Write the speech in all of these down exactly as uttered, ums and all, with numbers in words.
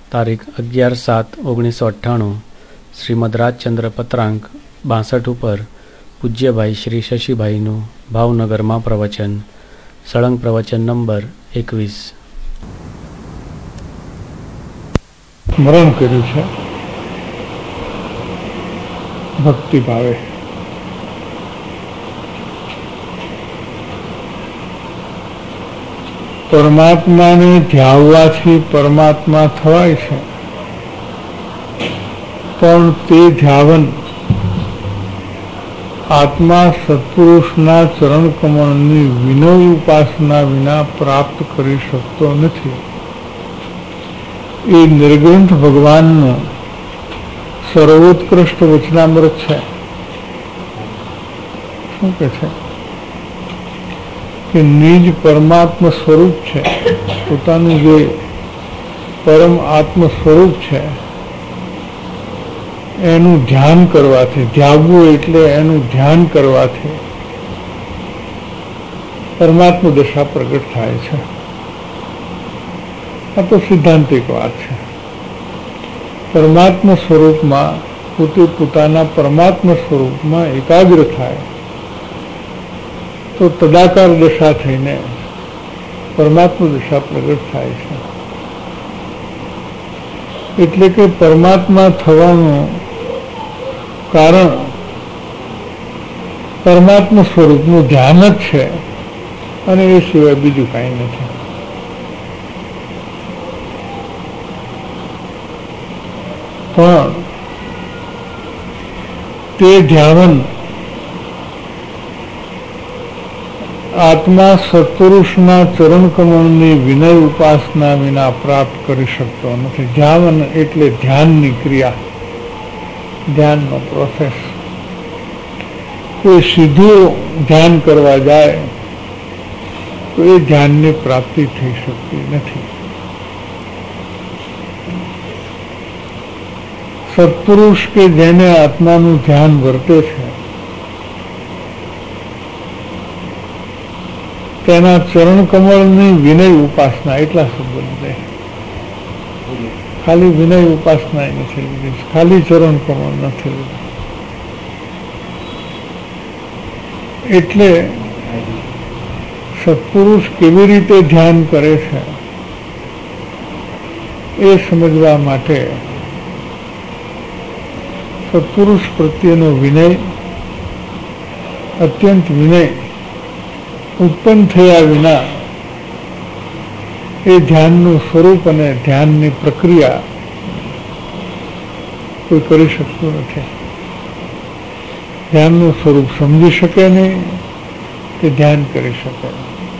તારીખ અગિયાર સાત ઓગણીસો અઠ્ઠાણું શ્રીમદ રાજચંદ્ર પત્રાંક બાસઠ ઉપર પૂજ્યભાઈ શ્રી શશીભાઈનું ભાવનગરમાં પ્રવચન. સળંગ પ્રવચન નંબર એકવીસ. સ્મરણ કર્યું છે ભક્તિ ભાવે. પરમાત્માને ધ્યાવવાથી પરમાત્મા થવાય છે, પણ તે ધ્યાવન આત્મા સત્પુરુષના ચરણ કમળની વિનય ઉપાસના વિના પ્રાપ્ત કરી શકતો નથી. એ નિર્ગ્રંથ ભગવાનનું સર્વોત્કૃષ્ટ વચનામૃત છે. શું કે છે કે નિજ પરમાત્મ સ્વરૂપ છે, પોતાનું જે પરમ આત્મ સ્વરૂપ છે એનું ધ્યાન કરવાથી, ધ્યાવવું એટલે એનું ધ્યાન કરવાથી પરમાત્મ દશા પ્રગટ થાય છે. આ તો સિદ્ધાંતિક વાત છે. પરમાત્મ સ્વરૂપમાં પોતે પોતાના પરમાત્મ સ્વરૂપમાં એકાગ્ર થાય તો તદાકાર દશા થઈને પરમાત્મ દશા પ્રગટ થાય છે. એટલે કે પરમાત્મા થવાનું કારણ પરમાત્મ સ્વરૂપનું ધ્યાન જ છે અને એ સિવાય બીજું કાંઈ નથી. પણ તે ધ્યાન આત્મા સત્પુરુષના ચરણ કમળની વિનય ઉપાસના વિના પ્રાપ્ત કરી શકતો નથી. ધ્યાન એટલે ધ્યાનની ક્રિયા, ધ્યાનનો પ્રોસેસ. કોઈ સીધું ધ્યાન કરવા જાય તો એ ધ્યાનની પ્રાપ્તિ થઈ શકતી નથી. સત્પુરુષ કે જેને આત્માનું ધ્યાન વર્તે છે તેના ચરણ કમળની વિનય ઉપાસના, એટલા સંબંધે ખાલી વિનય ઉપાસના નથી લીધી, ખાલી ચરણ કમળ નથી લીધું. એટલે સત્પુરુષ કેવી રીતે ધ્યાન કરે છે એ સમજવા માટે સત્પુરુષ પ્રત્યેનો વિનય, અત્યંત વિનય ઉત્પન્ન થયા વિના એ ધ્યાનનું સ્વરૂપ અને ધ્યાનની પ્રક્રિયા કોઈ કરી શકતું નથી. ધ્યાનનું સ્વરૂપ સમજી શકે નહીં કે ધ્યાન કરી શકે.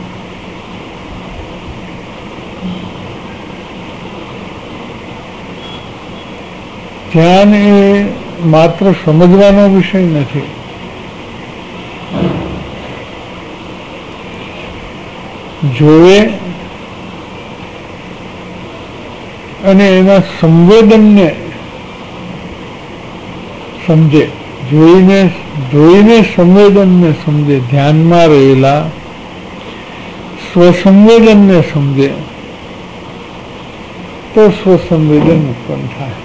ધ્યાન એ માત્ર સમજવાનો વિષય નથી. જોવે અને એના સંવેદનને સમજે, જોઈને જોઈને સંવેદનને સમજે, ધ્યાનમાં રહેલા સ્વસંવેદનને સમજે તો સ્વસંવેદન ઉત્પન્ન થાય.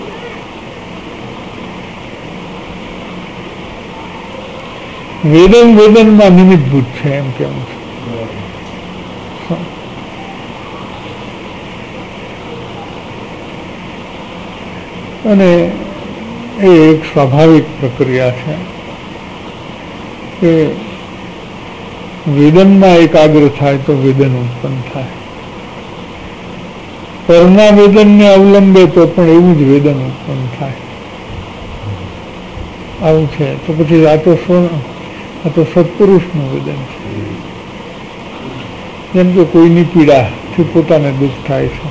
વેદન વેદનમાં નિમિત્તભૂત છે એમ કેવું છે. અને એ એક સ્વાભાવિક પ્રક્રિયા છે કે વેદનમાં એકાગ્ર થાય તો વેદન ઉત્પન્ન થાય. પરના વેદનને અવલંબે તો પણ એવું જ વેદન ઉત્પન્ન થાય. આવું છે. તો પછી આ તો આ તો સત્પુરુષનું વેદન છે. જેમ કે કોઈની પીડાથી પોતાને દુઃખ થાય છે,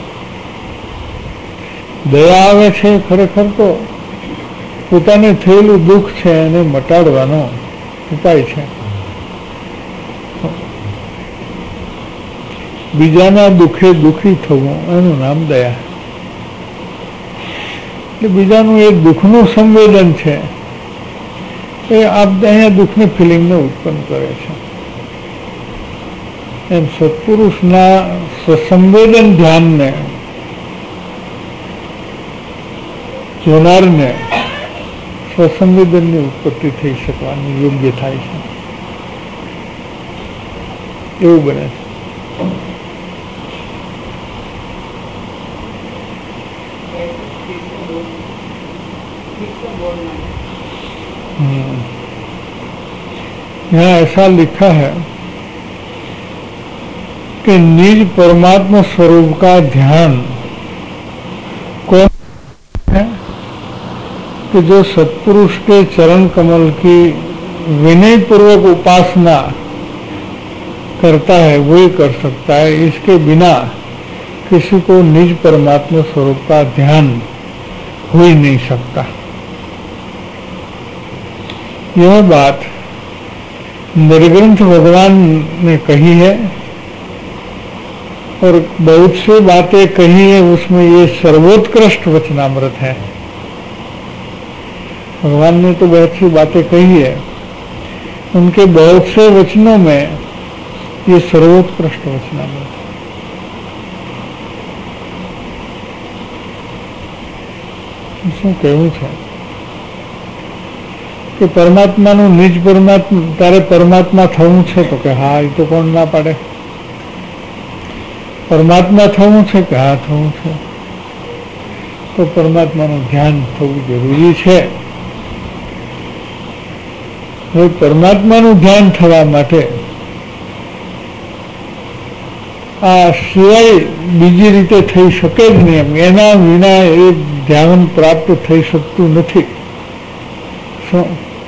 દયા આવે છે, ખરેખર તો પોતાને થયેલું દુઃખ છે એને મટાડવાનો ઉપાય છે. બીજાના દુઃખે દુઃખી થવું એનું નામ દયા. એટલે બીજાનું એ દુઃખનું સંવેદન છે એ આપ અહીંયા દુઃખની ફિલિંગને ઉત્પન્ન કરે છે. એમ સત્પુરુષના સંવેદન ધ્યાનને જોનારને સ્વસંવેદનની ઉત્પત્તિ થઈ શકવાની યોગ્ય થાય છે, એવું બને છે. यहाँ ऐसा लिखा है कि निज परमात्मा स्वरूप का ध्यान कौन है? कि जो सत्पुरुष के चरण कमल की विनय पूर्वक उपासना करता है वही कर सकता है. इसके बिना किसी को निज परमात्मा स्वरूप का ध्यान हो ही नहीं सकता. यह बात निर्ग्रंथ भगवान ने कही है और बहुत सी बातें कही है, उसमें ये सर्वोत्कृष्ट वचनामृत है. भगवान ने तो बहुत सी बातें कही है, उनके बहुत से वचनों में ये सर्वोत्कृष्ट वचनामृत है. શું કહેવું છે કે પરમાત્માનું નિજ પરમાત્મા, તારે પરમાત્મા થવું છે તો કે હા, એ તો કોણ ના પાડે. પરમાત્મા થવું છે કે હા થવું છે, તો પરમાત્માનું ધ્યાન થવું જરૂરી છે. હવે પરમાત્માનું ધ્યાન થવા માટે આ સિવાય બીજી રીતે થઈ શકે જ નહીં. એમ એના વિના એ ધ્યાન પ્રાપ્ત થઈ શકતું નથી. શું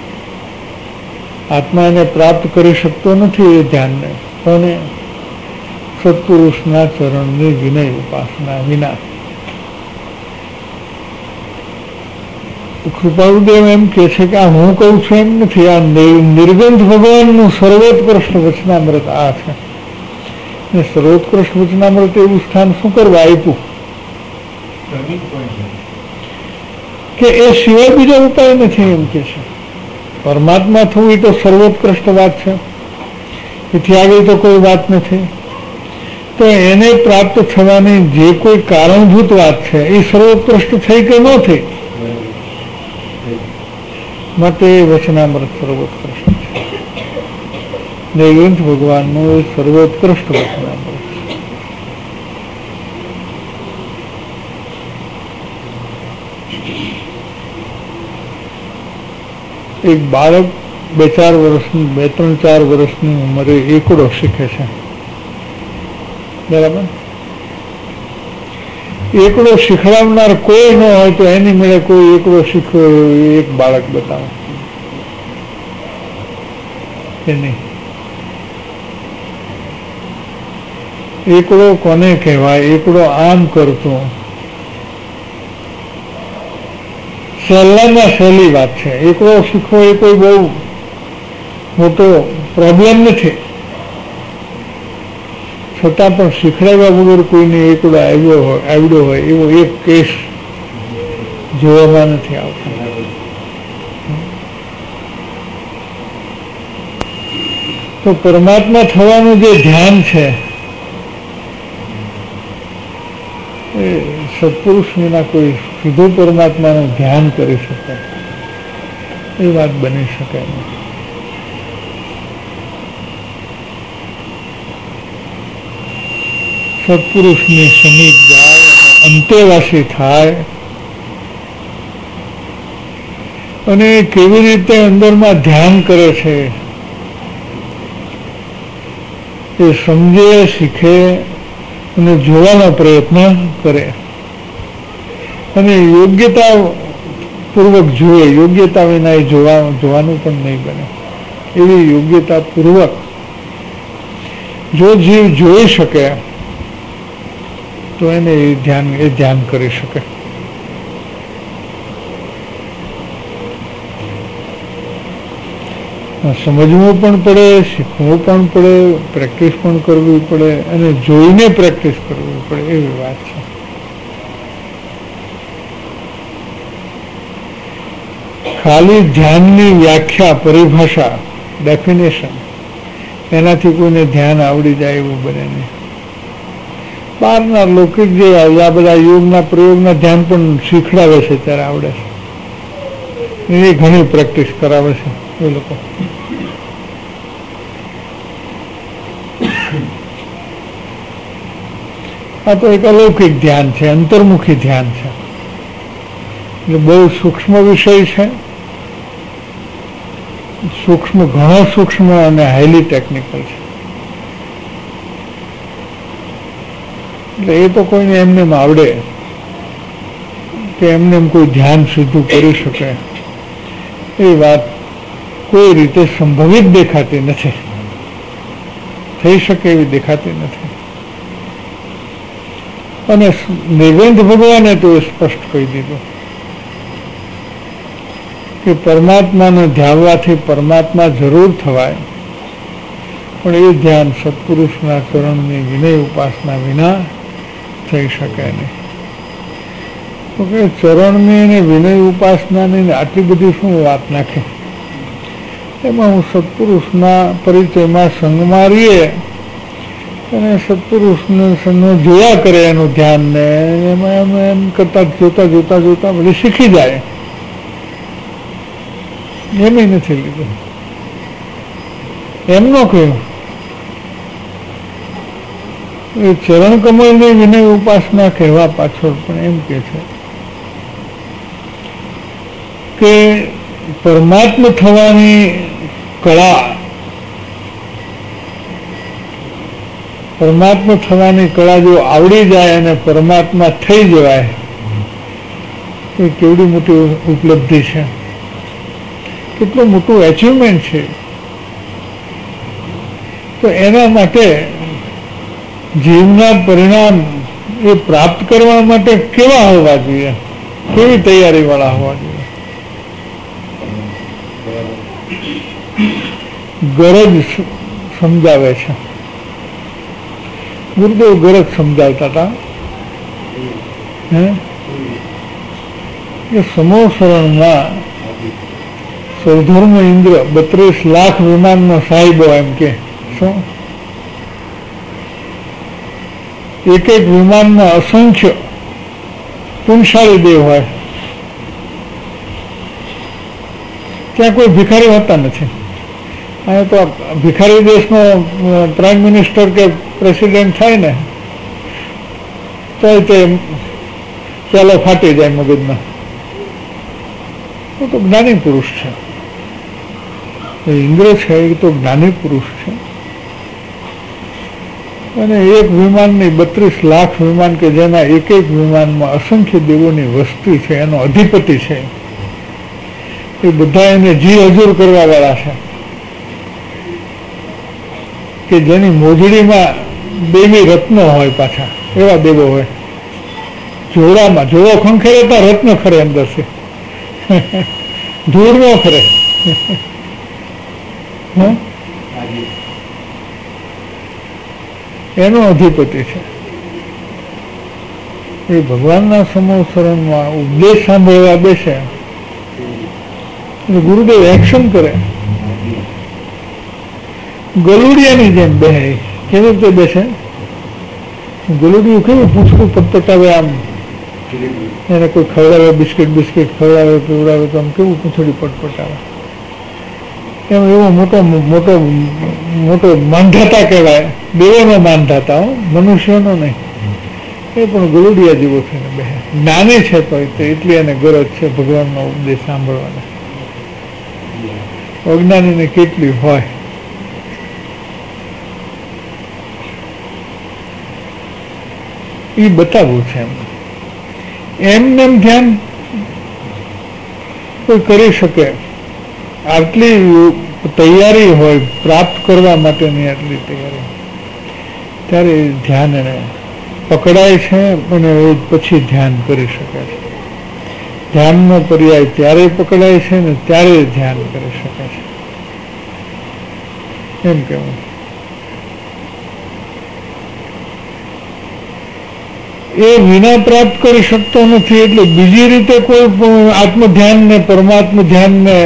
આત્મા એને પ્રાપ્ત કરી શકતો નથી એ ધ્યાનને, પણ સત્પુરુષના ચરણની વિનય ઉપાસના વિના. કૃપાળુદેવ એમ કે છે કે આ હું કહું છું એમ નથી, આ નિર્ગંધ ભગવાનનું સર્વોત્કૃષ્ટ વચનામૃત આ છે. ને સર્વોત્કૃષ્ટ વચનામૃત એવું સ્થાન શું કરવા આપ્યું કે એ સિવાય બીજા ઉપાય નથી. એમ કે છે પરમાત્મા થવું એ તો સર્વોત્કૃષ્ટ વાત છે, એથી આગળ તો કોઈ વાત નથી. તો એને પ્રાપ્ત થવાની જે કોઈ કારણભૂત વાત છે એ સર્વોત્કૃષ્ટ થઈ કે ન થઈ, માટે વચનામૃત સર્વોત્કૃષ્ટ છે. નિર્ગ્રંથ ભગવાનનું એ સર્વોત્કૃષ્ટ વચનામૃત છે. એક બાળક બે ચાર વર્ષની બે ત્રણ ચાર વર્ષની ઉંમરે એકડો શીખે છે, બરાબર. એકડો શીખડાવનાર કોઈ ન હોય તો એની મેળે કોઈ એકડો શીખ્યો એક બાળક બતાવો કે નહીં. એકડો કોને કહેવાય? એકડો આમ કરતો સહેલામાં સહેલી વાત છે. એકડો શીખવો એ કોઈ બહુ મોટો પ્રોબ્લેમ નથી, છતાં પણ શીખડાવ્યા વગર કોઈને એકડો આવ્યો હોય આવડ્યો હોય એવો એક કેસ જોવામાં નથી આવતો. તો પરમાત્મા થવાનું જે ધ્યાન છે એ સત્પુરુષ વિના કોઈ સીધું પરમાત્માનું ધ્યાન કરી શકે એ વાત બની શકે નહીં. સત્પુરુષની સમીપ જાય અંતેવાસી થાય અને કેવી રીતે અંદરમાં ધ્યાન કરે છે એ સમજે, શીખે અને જોવાનો પ્રયત્ન કરે અને યોગ્યતા પૂર્વક જુએ. યોગ્યતા વિના એ જોવા જોવાનું પણ નહીં બને. એવી યોગ્યતા પૂર્વક જો જીવ જોઈ શકે તો એને એ ધ્યાન એ ધ્યાન કરી શકે. સમજવું પણ પડે, શીખવું પણ પડે, પ્રેક્ટિસ પણ કરવી પડે અને જોઈને પ્રેક્ટિસ કરવી પડે એવી વાત છે. ખાલી ધ્યાનની વ્યાખ્યા, પરિભાષા, ડેફિનેશન એનાથી કોઈને ધ્યાન આવડી જાય એવું બને નહીં. બહારના લૌકિક જે આ બધા યોગના પ્રયોગના ધ્યાન પણ શીખડાવે છે ત્યારે આવડે છે, એ ઘણી પ્રેક્ટિસ કરાવે છે એ લોકો. આ તો એક અલૌકિક ધ્યાન છે, અંતર્મુખી ધ્યાન છે, એટલે બહુ સૂક્ષ્મ વિષય છે, સૂક્ષ્મ, ઘણો સૂક્ષ્મ અને હાઈલી ટેકનિકલ છે. એટલે એ તો કોઈને એમને એમ આવડે કે એમને એમ કોઈ ધ્યાન સીધું કરી શકે એ વાત કોઈ રીતે સંભવિત દેખાતી નથી, થઈ શકે એવી દેખાતી નથી. અને નિર્વેદ ભગવાને તો એ સ્પષ્ટ કહી દીધું કે પરમાત્માને ધ્યાનવાથી પરમાત્મા જરૂર થવાય, પણ એ ધ્યાન સત્પુરુષના ચરણની વિનય ઉપાસના વિના થઈ શકે નહીં. તો કે ચરણની અને વિનય ઉપાસનાની આટલી બધી શું વાત નાખે, એમાં હું સત્પુરુષના પરિચયમાં સંગમાં રહીએ અને સત્પુરુષને સંગ જોયા કરે એનું ધ્યાન ને એમાં એમ એમ કરતા જોતા જોતા જોતા બધી શીખી જાય. એમ નથી લીધું, એમ ન કહ્યું. એ ચરણ કમળની વિનય ઉપાસના કહેવા પાછળ પણ એમ કે છે કે પરમાત્મા થવાની કળા, પરમાત્મા થવાની કળા જો આવડી જાય અને પરમાત્મા થઈ જવાય એ કેવડી મોટી ઉપલબ્ધિ છે, કેટલું મોટું એચિવમેન્ટ છે. તો એના માટે જીવના પરિણામ એ પ્રાપ્ત કરવા માટે કેવા હોવા જોઈએ, કેવી તૈયારી વાળા હોવા જોઈએ. ગરજ સમજાવે છે, ગુરુદેવ ગરજ સમજાવતા હતા હે કે સમોસરણમાં સૌધર્મ ઇન્દ્ર બત્રીસ લાખ વિમાનનો સાહેબો એમ કે શું એક એક વિમાનમાં અસંખ્ય પુનશાળી દેવ હોય, ત્યાં કોઈ ભિખારી હોતા નથી. અહીંયા તો ભિખારી દેશનો પ્રાઇમ મિનિસ્ટર કે પ્રેસિડેન્ટ થાય ને તો તે ચાલો ફાટી જાય મગજમાં. તો જ્ઞાની પુરુષ છે, ઇન્દ્ર છે એ તો જ્ઞાની પુરુષ છે. અને એક વિમાનની બત્રીસ લાખ વિમાન કે જેના એક એક વિમાનમાં અસંખ્ય દેવોની વસ્તી છે, એનો અધિપતિ છે, એ બધા એને જી હજુર કરવા વાળા છે કે જેની મોજડીમાં દેવી રત્નો હોય, પાછા એવા દેવો હોય. જોડામાં જોડો ખંખેરતા રત્ન ખરે અંદર છે, ધૂળ નો ખરે. એનો અધિપતિ છે. એ ભગવાનના સમોસરણમાં ઉપદેશ સાંભળવા બેસે ગુરુદેવ એક્શન કરે, ગલુડિયાની જેમ બેસે. કેવી રીતે બેસે? ગલુડિયું કેવું પૂછકું પટપટાવે, આમ એને કોઈ ખવડાવે, બિસ્કિટ બિસ્કિટ ખવડાવે પીવડાવે તો આમ કેવું પૂંછડી પટપટાવે, એમ એવો મોટો મોટો મોટો માંધાતા કહેવાય. દેવોનો માંધાતા, મનુષ્યનો નહીં. એ પણ ગલુડિયા જેવો છે ને બે જ્ઞાની છે, તો એટલી એને ગરજ છે ભગવાનનો ઉપદેશ સાંભળવાનો. અજ્ઞાનીને કેટલી હોય. એ બતાવવું છે. એમ એમને એમ ધ્યાન કોઈ કરી શકે, આટલી તૈયારી હોય પ્રાપ્ત કરવા માટેની, આટલી તૈયારી, ત્યારે ધ્યાન એને પકડાય છે અને પછી ધ્યાન કરી શકે છે. ધ્યાનનો પર્યાય ત્યારે પકડાય છે ને ત્યારે ધ્યાન કરી શકે છે, એમ કેવું. એ વિના પ્રાપ્ત કરી શકતો નથી, એટલે બીજી રીતે કોઈ આત્મ ધ્યાન ને પરમાત્મા ધ્યાન ને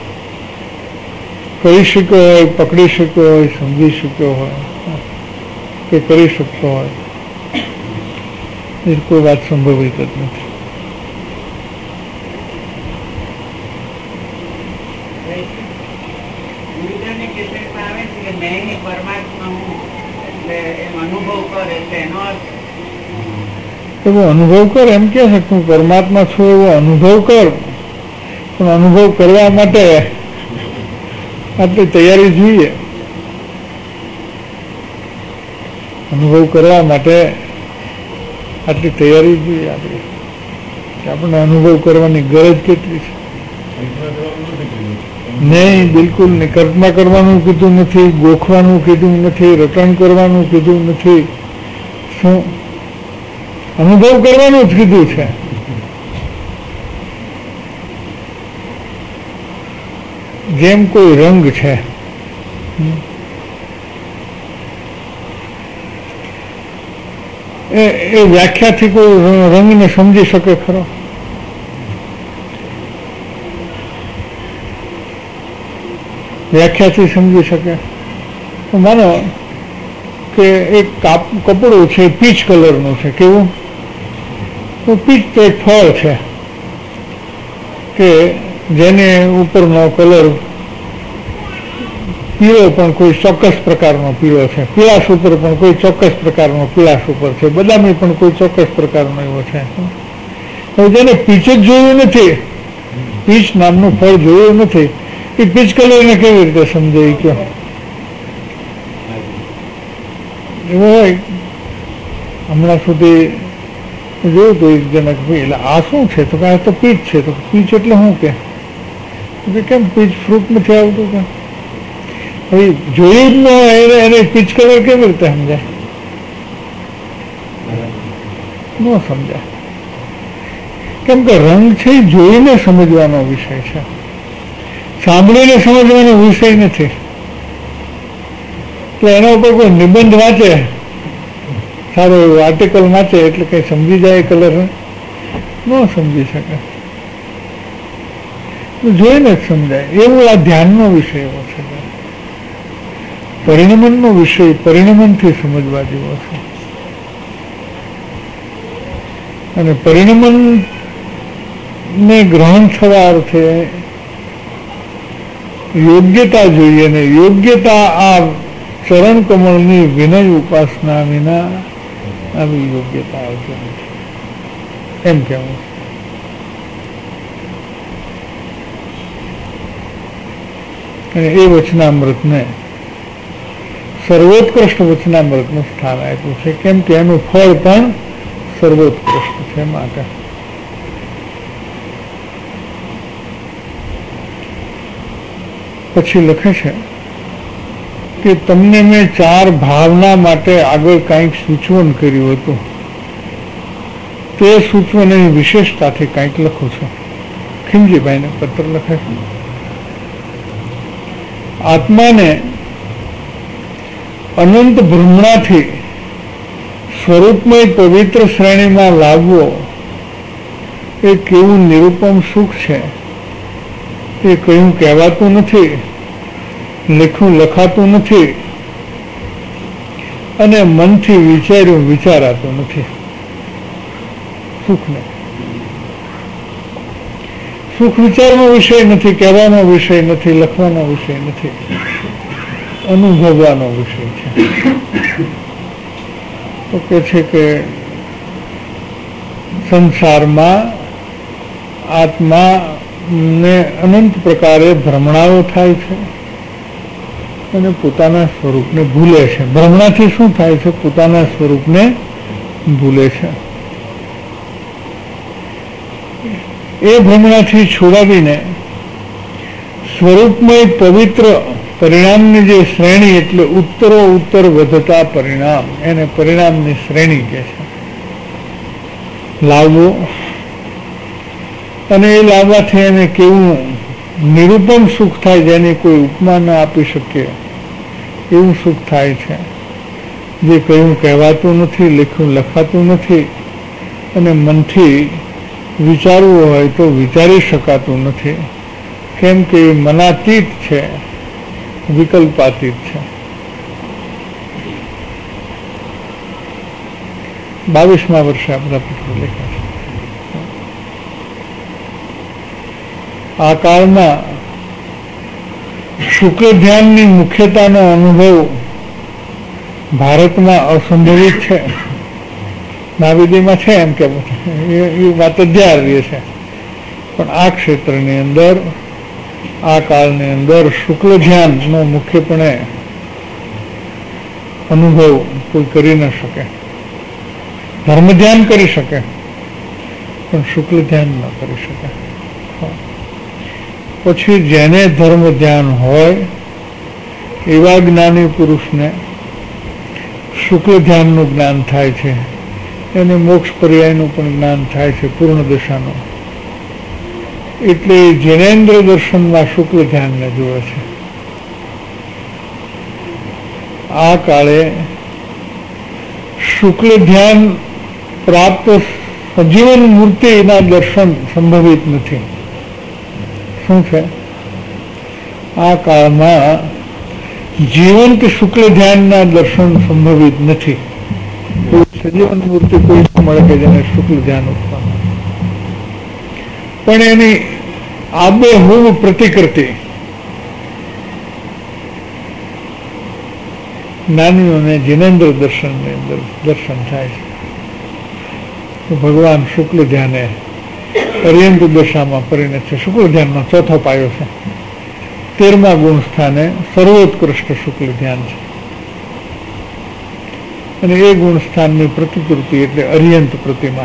કરી શક્યો હોય, પકડી શક્યો હોય, સમજી શક્યો હોય કે કરી શકતો હોય, એ કોઈ વાત સંભવિત જ નથી. એવો અનુભવ કર એમ કે છે હું પરમાત્મા છું એવો અનુભવ કર, પણ અનુભવ કરવા માટે આટલી તૈયારી જોઈએ. અનુભવ કરવા માટે આટલી તૈયારી જોઈએ આપણે કે આપણને અનુભવ કરવાની ગરજ કેટલી છે. નહીં, બિલકુલ નહીં. કલ્પના કરવાનું કીધું નથી, ગોખવાનું કીધું નથી, રટણ કરવાનું કીધું નથી. શું અનુભવ કરવાનું જ કીધું છે. જેમ કોઈ રંગ છે, એ એ વ્યાખ્યાથી કોઈ રંગને સમજી શકે ખરો? વ્યાખ્યાથી સમજી શકે? માનો કે એક કાપ કપડું છે પીચ કલરનું છે. કેવું? તો પીચ તો એક ફળ છે કે જેને ઉપરનો કલર પીળો પણ કોઈ ચોક્કસ પ્રકારનો પીળો છે, પીળાશ ઉપર પણ કોઈ ચોક્કસ પ્રકારનો પીળાશ ઉપર છે, બદામી પણ કોઈ ચોક્કસ પ્રકારનો એવો છે. હવે જેને પીચ જ જોયું નથી, પીચ નામનું ફળ જોયું નથી, એ પીચ કલરને કેવી રીતે સમજે? કયો એવો હોય. હમણાં સુધી જોયું તો એક જણા કે ભાઈ એટલે આ શું છે? તો કે આ તો પીચ છે. તો પીચ એટલે શું કે? કેમ પીચ ફ્રૂટ નથી આવતું? કે હવે જોયું જ ન એને એને પીચ કલર કેવી રીતે સમજાય? ન સમજાય. કેમ કે રંગ છે જોઈને સમજવાનો વિષય છે, સાંભળીને સમજવાનો વિષય નથી. એટલે એના ઉપર કોઈ નિબંધ વાંચે, સારો એવો આર્ટિકલ વાંચે એટલે કઈ સમજી જાય કલર? ન સમજી શકે. જોઈને જ સમજાય. એવું આ ધ્યાનનો વિષય એવો છે, પરિણમનનો વિષય પરિણમનથી સમજવા જેવો છે. અને પરિણમન ને ગ્રહણ થવા અર્થે યોગ્યતા જોઈએ, ને યોગ્યતા આ ચરણ કમળની વિનય ઉપાસના વિના આવી યોગ્યતા આવતી નથી એમ કહેવું. અને એ વચનામૃતને સર્વોત્કૃષ્ટ વચનામૃતનું સ્થાન આપ્યું છે. કેમ કે એનું ફળ પણ સર્વોત્કૃષ્ટ છે. માટે પછી લખે છે કે તમને મેં ચાર ભાવના માટે આગળ કંઈક સૂચવન કર્યું હતું, તે સૂચવનની વિશેષતાથી કંઈક લખું છું. ખીમજીભાઈને પત્ર લખે છે. આત્માને અનંત ભ્રમણાથી સ્વરૂપમય પવિત્ર શ્રેણીમાં લાવવો એ કેવું નિરૂપમ સુખ છે. તે કયું કહેવાતું નથી, લખ્યું લખાતું નથી, અને મનથી વિચાર્યું વિચારાતું નથી. સુખને સુખ વિચારનો વિષય નથી, કહેવાનો વિષય નથી, લખવાનો વિષય નથી, અનુભવવાનો વિષય છે. તો કે છે કે સંસારમાં આત્મા ને અનંત પ્રકારે ભ્રમણાઓ થાય છે અને પોતાના સ્વરૂપને ભૂલે છે. ભ્રમણાથી શું થાય છે? પોતાના સ્વરૂપને ભૂલે છે. એ ભ્રમણાથી છોડાવીને સ્વરૂપમય પવિત્ર પરિણામની જે શ્રેણી, એટલે ઉત્તરો ઉત્તર વધતા પરિણામ, એને પરિણામની શ્રેણી કહે છે, લાવવો. અને એ લાવવાથી એને કેવું નિરૂપમ સુખ થાય, જેની કોઈ ઉપમા ન આપી શકે એવું સુખ થાય છે. જે કયું કહેવાતું નથી, લખ્યું લખાતું નથી, અને મનથી વિચારવું હોય તો વિચારી શકાતું નથી. કેમ કે એ મનાતીત છે, વિકલ્પાતીત છે. બાવીસમા વર્ષે આ બધા પત્રો લખ્યા છે. આ કાળમાં શુક્લ ધ્યાનની મુખ્યતાનો અનુભવ ભારતમાં અસંભવિત છે. નાવિદીમાં છે એમ કે એ વાત અધ્યાર્ય છે, પણ આ ક્ષેત્રની અંદર આ કાળની અંદર શુક્લ ધ્યાનનો મુખ્યપણે અનુભવ કોઈ કરી ન શકે. ધર્મ ધ્યાન કરી શકે પણ શુક્લ ધ્યાન ન કરી શકે. પછી જેને ધર્મ ધ્યાન હોય એવા જ્ઞાની પુરુષને શુક્લ ધ્યાનનું જ્ઞાન થાય છે, એને મોક્ષ પર્યાયનું પણ જ્ઞાન થાય છે, પૂર્ણ દશાનું. એટલે જૈનેન્દ્ર દર્શનમાં શુક્લ ધ્યાનને જોડે છે. આ કાળે શુક્લ ધ્યાન પ્રાપ્ત સજીવન મૂર્તિના દર્શન સંભવિત નથી. શું છે? આ કાળમાં જીવંત શુક્લ ધ્યાનના દર્શન સંભવિત નથી. સજીવન મૂર્તિ કોઈ મળે કે જેને શુક્લ ધ્યાન ઉત્પન્ન, પણ એની આબેહૂબ પ્રતિકૃતિ જ્ઞાનીઓને જિનેન્દ્ર દર્શનની અંદર દર્શન થાય છે. ભગવાન શુક્લ ધ્યાને પર્યંત દશામાં પરિણત છે. શુક્લ ધ્યાનનો ચોથો પાયો છે. તેરમા ગુણ સ્થાને સર્વોત્કૃષ્ટ શુક્લ ધ્યાન છે, અને એ ગુણ સ્થાનની પ્રતિકૃતિ એટલે અર્યંત પ્રતિમા.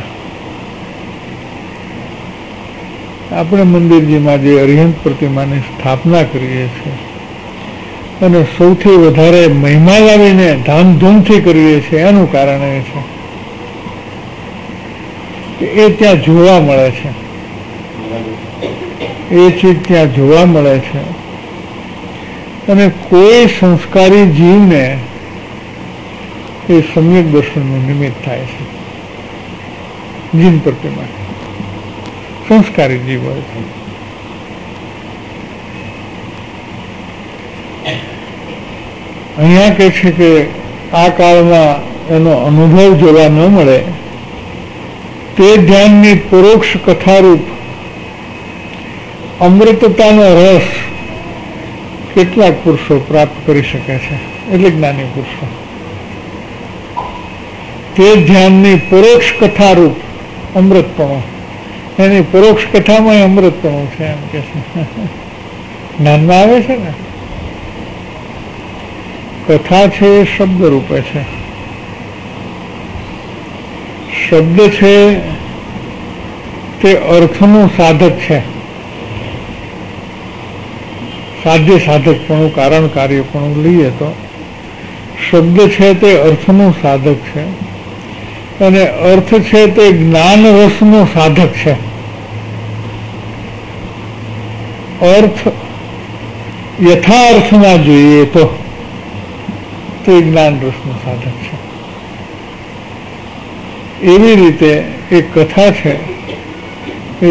આપણે મંદિરજીમાં જે અર્યંત પ્રતિમાની સ્થાપના કરીએ છીએ અને સૌથી વધારે મહિમા લાવીને ધામધૂમથી કરીએ છીએ, એનું કારણ એ છે કે એ ત્યાં જોવા મળે છે. એ ચીજ ત્યાં જોવા મળે છે અને કોઈ સંસ્કારી જીવને એ સમ્યક દર્શનનું નિમિત્ત થાય છે. જીન પ્રતિમા સંસ્કારી જીવ હોય છે. અહીંયા કહે છે કે આ કાળમાં એનો અનુભવ જોવા ન મળે તે ધ્યાનની પરોક્ષ કથારૂપ અમૃતતાનો રસ કેટલાક પુરુષો પ્રાપ્ત કરી શકે છે, એટલે જ્ઞાની પુરુષો. તે ધ્યાનની પરોક્ષ કથારૂપ અમૃતપણું, એની પરોક્ષ કથામાં અમૃતપણું છે એમ કે છે. જ્ઞાનમાં આવે છે ને, કથા છે એ શબ્દ રૂપે છે. શબ્દ છે તે અર્થનું સાધક છે. સાધ્ય સાધકપણું, કારણ કાર્યપણું લઈએ તો શબ્દ છે તે અર્થનું સાધક છે, અને અર્થ છે તે જ્ઞાન રસનું સાધક છે. અર્થ યથાર્થમાં જોઈએ તો તે જ્ઞાન રસનું સાધક છે. એવી રીતે એક કથા છે એ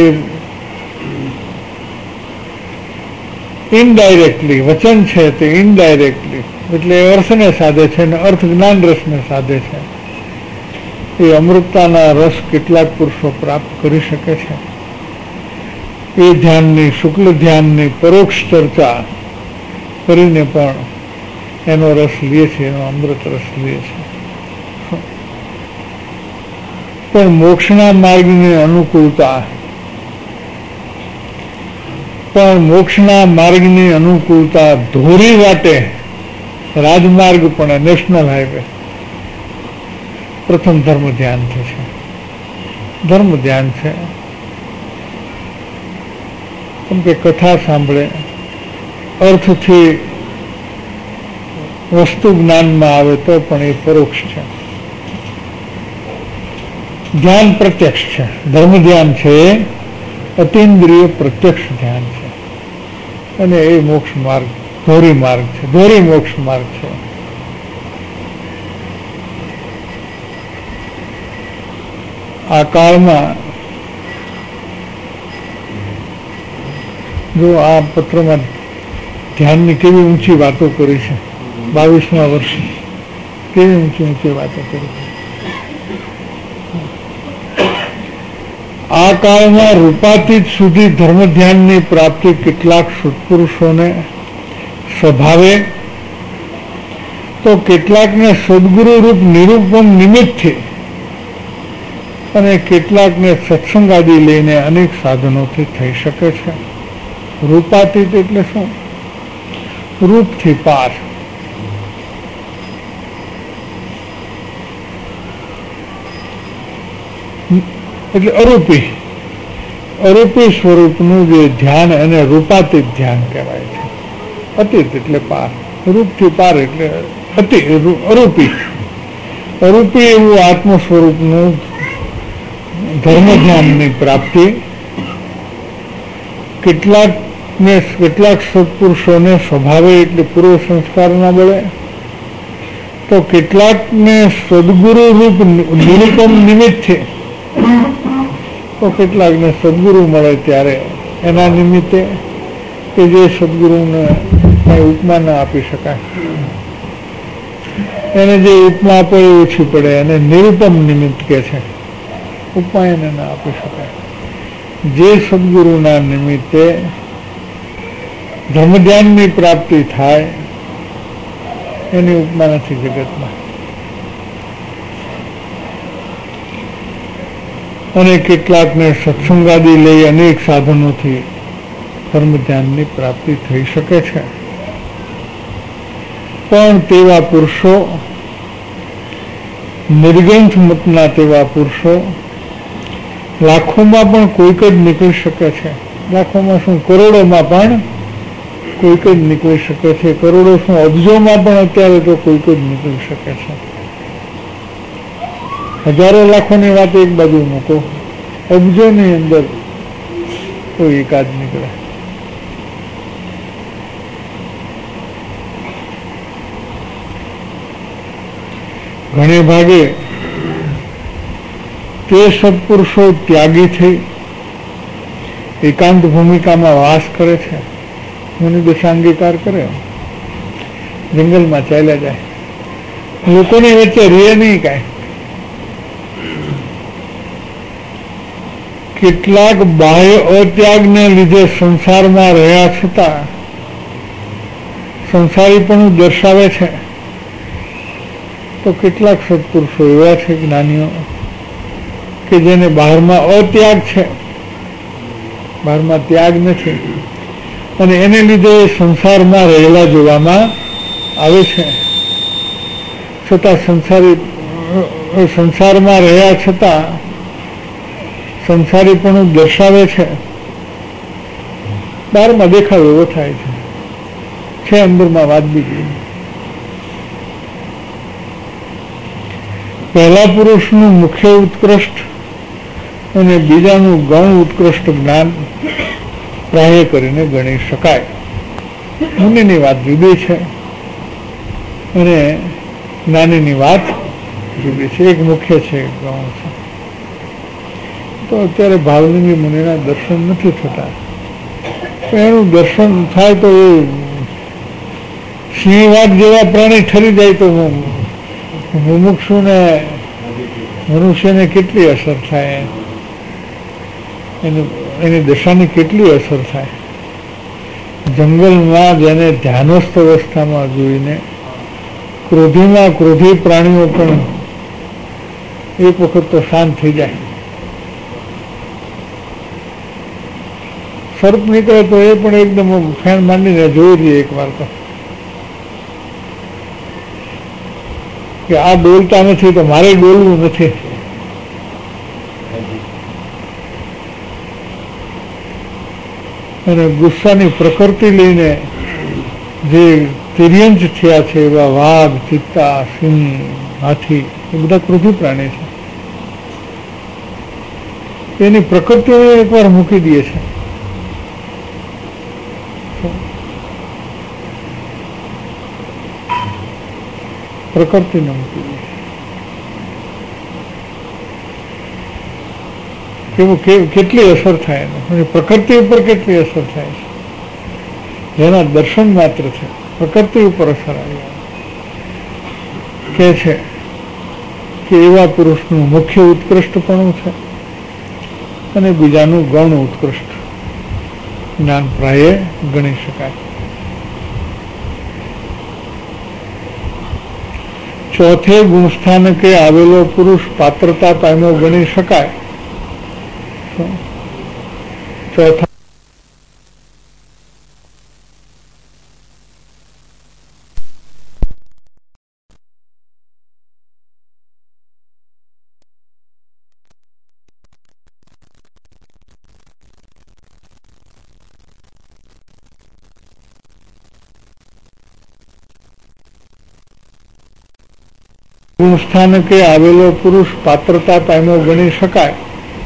ઇનડાયરેક્ટલી, વચન છે તે ઇનડાયરેક્ટલી એટલે અર્થને સાધે છે અને અર્થ જ્ઞાન રસને સાધે છે. એ અમૃતતાના રસ કેટલાક પુરુષો પ્રાપ્ત કરી શકે છે. એ ધ્યાનની, શુક્લ ધ્યાનની પરોક્ષ ચર્ચા કરીને પણ એનો રસ લે છે, એનો અમૃત રસ લે છે. પણ મોક્ષના માર્ગની અનુકૂળતા પણ મોક્ષના માર્ગની અનુકૂળતા ધોરી વાટે રાજમાર્ગ પણ નેશનલ હાઈવે પ્રથમ ધર્મ ધ્યાન થશે. ધર્મ ધ્યાન છે કેમ કે કથા સાંભળે, અર્થથી વસ્તુ જ્ઞાનમાં આવે તો પણ એ પરોક્ષ છે. ધ્યાન પ્રત્યક્ષ છે. ધર્મ ધ્યાન છે અતિન્દ્રિય પ્રત્યક્ષ ધ્યાન છે, અને એ મોક્ષ માર્ગ ધોરી માર્ગ છે, ધોરી મોક્ષ માર્ગ છે. આ કાળમાં જો આ પત્રમાં ધ્યાનની કેવી ઊંચી વાતો કરી છે, બાવીસમા વર્ષે કેવી ઊંચી ઊંચી વાતો કરી છે. આ કાળમાં રૂપાતીત સુધી ધર્મ ધ્યાનની પ્રાપ્તિ કેટલાક સત્પુરુષોને સ્વભાવે તો કેટલાકને સદગુરુ રૂપ નિરૂપમ નિમિત્તથી અને કેટલાકને સત્સંગ આદિ લઈને અનેક સાધનોથી થઈ શકે છે. રૂપાતીત એટલે શું? રૂપથી પાર. એટલે અરૂપી અરૂપી સ્વરૂપનું જે ધ્યાન એને રૂપાતીત ધ્યાન કહેવાય છે. અતીત એટલે પાર, રૂપથી પાર એટલે અતિ અરૂપી અરૂપી એવું આત્મ સ્વરૂપનું ધર્મ ધ્યાનની પ્રાપ્તિ કેટલાક ને કેટલાક સત્પુરુષોને સ્વભાવે એટલે પૂર્વ સંસ્કારના બળે તો કેટલાકને સદગુરુ રૂપ નિરૂપમ નિમિત્તે તો કેટલાકને સદગુરુ મળે ત્યારે એના નિમિત્તે કે જે સદગુરુને કઈ ઉપમા ના આપી શકાય, એને જે ઉપમા આપે એ ઓછી પડે, એને નિરૂપમ નિમિત્ત કે છે. ઉપમા એને ના આપી શકાય. જે સદગુરુના નિમિત્તે ધર્મ ધ્યાનની પ્રાપ્તિ થાય એની ઉપમા નથી જગતમાં. અને કેટલાકને સત્સંગાદી લઈ અનેક સાધનોથી ધર્મ ધ્યાનની પ્રાપ્તિ થઈ શકે છે. પણ તેવા પુરુષો નિર્ગ્રંથ મતના તેવા પુરુષો લાખોમાં પણ કોઈક જ નીકળી શકે છે. લાખોમાં શું, કરોડોમાં પણ કોઈક જ નીકળી શકે છે. કરોડો શું, અબજોમાં પણ અત્યારે તો કોઈક જ નીકળી શકે છે. હજારો લાખોની વાત એક બાજુ મૂકો, અબજોની અંદર કોઈ એકાદ નીકળે. ઘણે ભાગે તે સત્પુરુષો ત્યાગી થઈ એકાંત ભૂમિકામાં વાસ કરે છે. મુનિ દશાંગીકાર કરે, જંગલમાં ચાલ્યા જાય, લોકોની વચ્ચે રહે નહીં કાંઈ. કેટલાક બાહ્ય અત્યાગને લીધે સંસારમાં રહ્યા છતાં સંસારીપણું દર્શાવે છે. તો કેટલાક સત્પુરુષો એવા છે જ્ઞાનીઓ કે જેને બહારમાં અત્યાગ છે, બહારમાં ત્યાગ નથી, અને એને લીધે સંસારમાં રહેલા જોવામાં આવે છે. છતાં સંસારી સંસારમાં રહ્યા છતાં સંસારીપણું દર્શાવે છે. બહારમાં દેખાવ એવો થાય છે, છે અંદરમાં વાત બીજી. પહેલા પુરુષનું મુખ્ય ઉત્કૃષ્ટ અને બીજાનું ગૌણ ઉત્કૃષ્ટ જ્ઞાન પ્રાય કરીને ગણી શકાય. મુનિની વાત જુદી છે અને જ્ઞાનીની વાત જુદી છે. એક મુખ્ય છે, એક ગૌણ છે. તો અત્યારે ભાવલિંગી મુનિના દર્શન નથી થતા. એનું દર્શન થાય તો એ સિંહવાદ જેવા પ્રાણી ઠરી જાય તો મુમુક્ષુને મનુષ્યને કેટલી અસર થાય, એની એની દશાની કેટલી અસર થાય. જંગલમાં જેને ધ્યાનસ્થ અવસ્થામાં જોઈને ક્રોધીમાં ક્રોધી પ્રાણીઓ પણ એક વખત તો શાંત થઈ જાય. સર્પ નીકળે તો એ પણ એકદમ ફેણ માંડીને જોઈ લઈએ એક વાર તો કે આ ડોલતા નથી તો મારે ડોલવું નથી. અને ગુસ્સાની પ્રકૃતિ લઈને જે તિર્યંચ થયા છે એવા વાઘ, ચિત્તા, સિંહ, હાથી એ બધા ક્રોધી પ્રાણી છે. એની પ્રકૃતિઓ એકવાર મૂકી દે છે. પ્રકૃતિને મૂકી દે કેવું કેટલી અસર થાય એને, પ્રકૃતિ ઉપર કેટલી અસર થાય છે. જેના દર્શન માત્ર છે પ્રકૃતિ ઉપર અસર આવી કે છે કે એવા પુરુષનું મુખ્ય ઉત્કૃષ્ટપણું છે અને બીજાનું ગૌણ ઉત્કૃષ્ટ જ્ઞાન પ્રાય ગણી શકાય. ચોથે ગુણસ્થાનકે આવેલો પુરુષ પાત્રતા પામ્યો ગણી શકાય. ચોથા ગુણસ્થાનકે આવેલો પુરુષ પાત્રતા પામ્યો ગણી શકાય.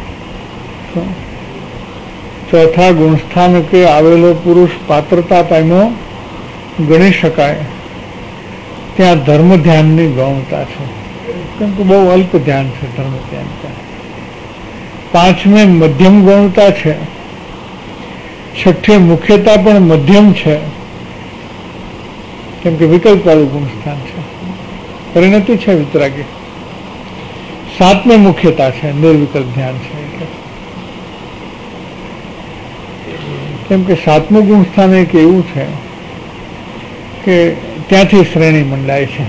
ચોથા ગુણસ્થાનકે આવેલો પુરુષ પાત્રતા પામ્યો ગણી શકાય. ત્યાં ધર્મ ધ્યાનની ગૌણતા છે, કેમ કે બહુ અલ્પ ધ્યાન છે ધર્મ ધ્યાન. પાંચમે મધ્યમ ગૌણતા છે. છઠ્ઠે મુખ્યતા પણ મધ્યમ છે, કેમ કે વિકલ્પ વાળું ગુણસ્થાન છે, પરિણતિ છે વિતરાગી. સાતમે મુખ્યતા છે, નિર્વિકલ્પ ધ્યાન છે. એટલે કેમ કે સાતમું ગુણસ્થાન એક એવું છે કે ત્યાંથી શ્રેણી મંડાય છે.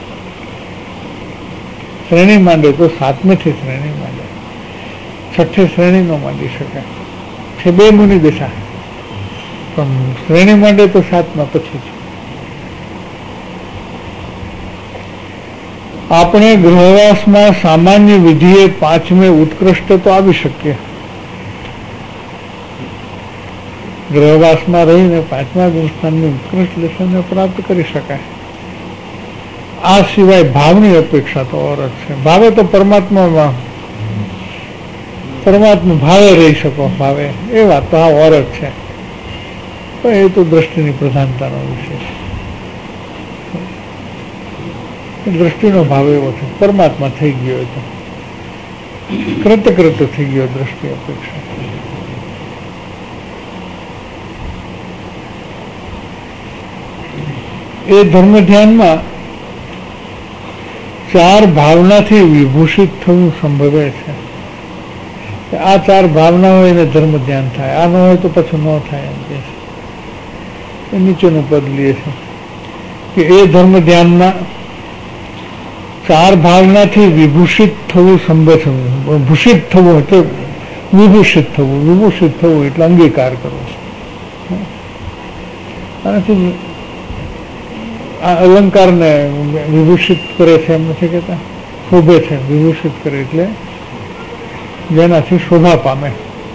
શ્રેણી માંડે તો સાતમેથી શ્રેણી માંડે, છઠ્ઠે શ્રેણી ન માંડી શકે. છે બે મુનિ દશા, પણ શ્રેણી માંડે તો સાતમા પછી છે. આપણે ગૃહવાસમાં સામાન્ય વિધિએ પાંચમે ઉત્કૃષ્ટ તો આવી શકીએ. ગૃહવાસમાં રહીને પાંચમા ગુણસ્થાનની ઉત્કૃષ્ટ દશાને પ્રાપ્ત કરી શકાય. આ સિવાય ભાવની અપેક્ષા તો ઓર જ છે. ભાવે તો પરમાત્મામાં પરમાત્મા ભાવે રહી શકો, ભાવે એ વાત તો આ ઓર જ છે, પણ એ તો દ્રષ્ટિની પ્રધાનતાનો વિષય છે. દ્રષ્ટિનો ભાવ એવો છે, પરમાત્મા થઈ ગયો તો કૃત્ય કૃત્ય થઈ ગયો દ્રષ્ટિ અપેક્ષા. એ ધર્મ ધ્યાનમાં ચાર ભાવનાથી વિભૂષિત થવું સંભવે છે. આ ચાર ભાવના હોય એને ધર્મ ધ્યાન થાય, આ ન હોય તો પછી ન થાય. એમ કે એ નીચેનું પદ લે છે કે એ ધર્મ ધ્યાનમાં ચાર ભાવનાથી વિભૂષિત થવું સંભવ છે. ભૂષિત થવું એટલે વિભૂષિત થવું, વિભૂષિત થવું એટલે અંગીકાર કરવો. આનાથી આ અલંકારને વિભૂષિત કરે છે એમ નથી કહેતા, શોભે છે. વિભૂષિત કરે એટલે જેનાથી શોભા પામે.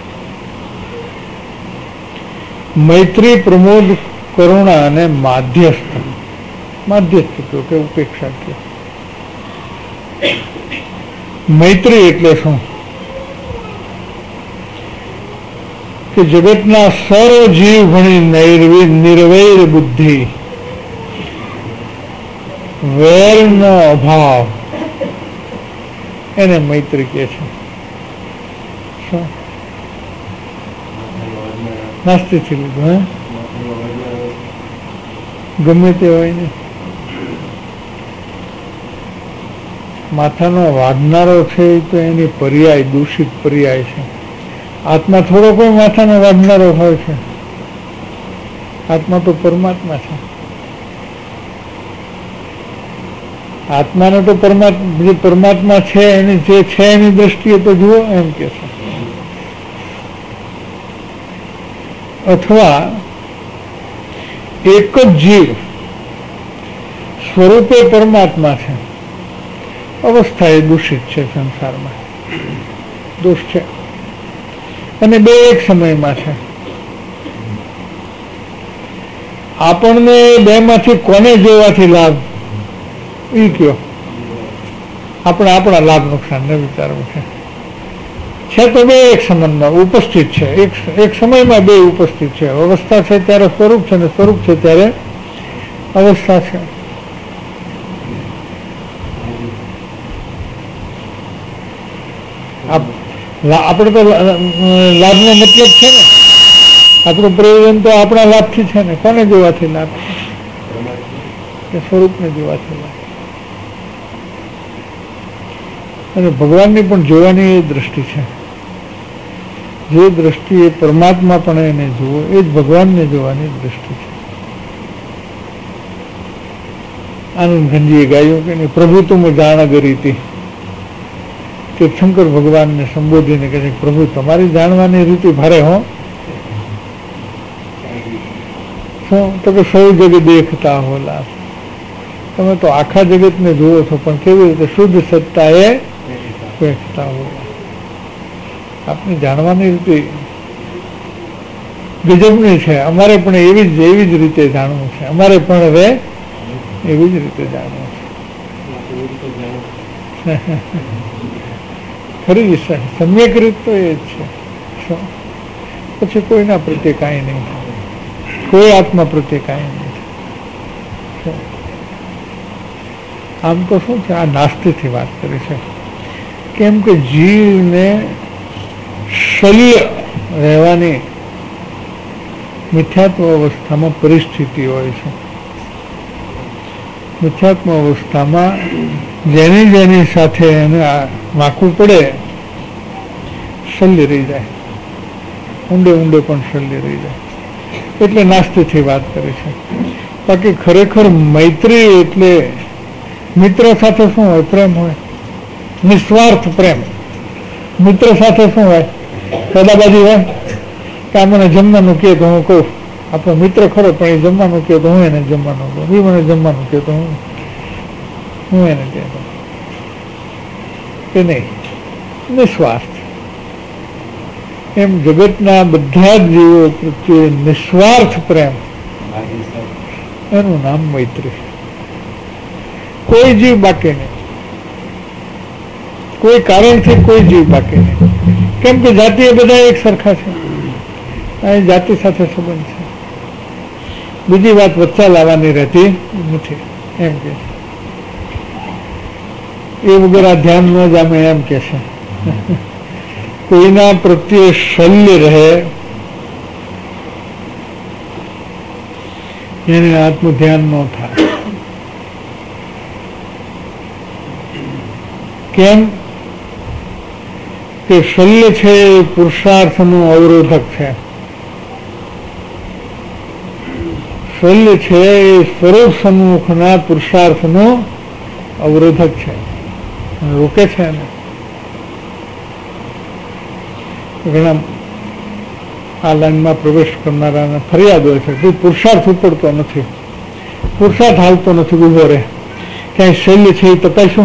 મૈત્રી, પ્રમોદ, કરુણા અને માધ્યસ્થ. માધ્યસ્થ કયો કે ઉપેક્ષા કયો. મૈત્રી એટલે શું કે જગતના સર્વ જીવ ભણી નિર્વૈર બુદ્ધિ, વેરનો અભાવ, એને મૈત્રી કહે છે. શું નાસ્તિકથી લીધું? હે ગમે તે હોય ને, માથાનો વાઢનારો છે તો એની પર્યાય દૂષિત પર્યાય છે. આત્મા થોડો કોઈ માથાનો વાઢનારો હોય છે? આત્મા તો પરમાત્મા છે. આત્માનો તો પરમાત્મા જે પરમાત્મા છે એની જે છે એની દ્રષ્ટિએ તો જુઓ એમ કે છે. અથવા એક જ જીવ સ્વરૂપે પરમાત્મા છે, અવસ્થા એ દૂષિત છે, સંસારમાં દોષ છે, અને બે એક સમયમાં છે. આપણને બે માંથી કોને જોવાથી લાભ એ કયો? આપણે આપણા લાભ નુકસાન ને વિચારવું છે. છે તો બે એક સંબંધમાં ઉપસ્થિત છે, એક એક સમયમાં બે ઉપસ્થિત છે. અવસ્થા છે ત્યારે સ્વરૂપ છે, ને સ્વરૂપ છે ત્યારે અવસ્થા છે. આપણે તો લાભનો મતલબ છે ને, આપણું પ્રયોજન તો આપણા લાભથી છે ને. કોને જોવાથી લાભ છે? સ્વરૂપને જોવાથી લાભ. અને ભગવાનની પણ જોવાની એ દ્રષ્ટિ છે. જે દ્રષ્ટિએ પરમાત્મા પણ એને જુઓ એ જ ભગવાનને જોવાની દ્રષ્ટિ છે. આનંદ ઘનજીએ ગાયું કે પ્રભુ તુમ જાણ ગરીતી, તીર્થંકર ભગવાનને સંબોધીને કહે છે પ્રભુ તમારી જાણવાની રીતિ ભારે હો. શું તો કે સૌ જગ દેખતા હોલા, તમે તો આખા જગતને જુઓ છો પણ કેવી રીતે શુદ્ધ સત્તાએ દેખતા હોલા. આપની જાણવાની રીતે ગજબની છે. અમારે પણ એવી જ એવી જ રીતે જાણવું છે. અમારે પણ હવે એવી જ રીતે જાણવું છે. ખરી સમ્યક રીત તો એ જ છે. પછી કોઈના પ્રત્યે કાંઈ નહીં, કોઈ આત્મા પ્રત્યે કાંઈ નહીં. આમ તો શું છે, આ નાસ્તિકથી વાત કરી છે. કેમ કે જીવને શલ્ય રહેવાની મિથ્યાત્વ અવસ્થામાં પરિસ્થિતિ હોય છે. મિથ્યાત્વ અવસ્થામાં જેની જેની સાથે એને વાંકવું પડે શલ્ય રહી જાય, ઊંડે ઊંડે પણ શલ્ય રહી જાય. એટલે નાસ્તિકથી વાત કરી છે. બાકી ખરેખર મૈત્રી એટલે મિત્ર સાથે શું હોય? પ્રેમ હોય, નિસ્વાર્થ પ્રેમ. મિત્ર સાથે શું હોય? સદાબાજી હોય કે આ મને જમવાનું કહે તો હું કહું. આપણો મિત્ર ખરો પણ એ જમવાનું કહે તો હું એને જમવાનું કહું, એ મને જમવાનું કહે તો હું હું એને કહેતો કે નહીં. નિસ્વાર્થ. એમ જગતના બધા જ જીવો પ્રત્યે નિસ્વાર્થ પ્રેમ, એનું નામ મૈત્રી. કોઈ જીવ બાકી નહીં, કોઈ કારણથી કોઈ જીવ બાકી નહીં. કેમ કે જાતિ એ બધા એક સરખા છે. અહીં જાતિ સાથે સંબંધ છે. બીજી વાત વચ્ચે લાવવાની રહેતી નથી. એમ કે એ વગર આ ધ્યાન ન જામે એમ કે છે. કોઈના પ્રત્યે શલ્ય રહે એને આત્મ ધ્યાન ન થાય. કેમ કે શલ્ય છે એ પુરુષાર્થનું અવરોધક છે. શલ્ય છે એ સ્વરૂપ સન્મુખના પુરુષાર્થનું અવરોધક છે, રોકે છે એને. ઘણા આ લાઈનમાં પ્રવેશ કરનારાને ફરિયાદ હોય છે કે પુરુષાર્થ ઉપડતો નથી, પુરુષાર્થ હાલતો નથી, ઉભો રહે. ક્યાંય શલ્ય છે એ તપાસું.